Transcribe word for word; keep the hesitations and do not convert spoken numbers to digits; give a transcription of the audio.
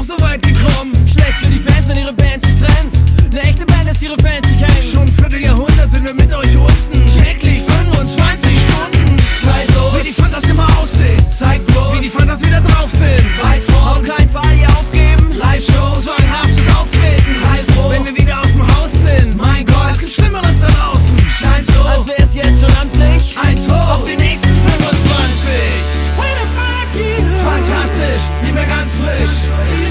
so weit gekommen. Schlecht für die Fans, wenn ihre Band sich trennt. Eine echte Band lässt ihre Fans sich hängen. Schon ein Vierteljahrhundert sind wir mit euch unten. Täglich fünfundzwanzig Stunden. Zeitlos, wie die Fantas immer aussehen. Zeigt bloß, wie die Fantas wieder drauf sind. Weit vor, Auf keinen Fall hier aufgeben. Live-Shows, zwanghaftes Auftreten. Heilfroh, wenn wir wieder aus dem Haus sind. Mein Gott, es gibt Schlimmeres da draußen. Scheint so, Als wär's jetzt schon amtlich. ein Tor auf die nächsten fünfundzwanzig. Fantastisch, nicht mehr ganz frisch.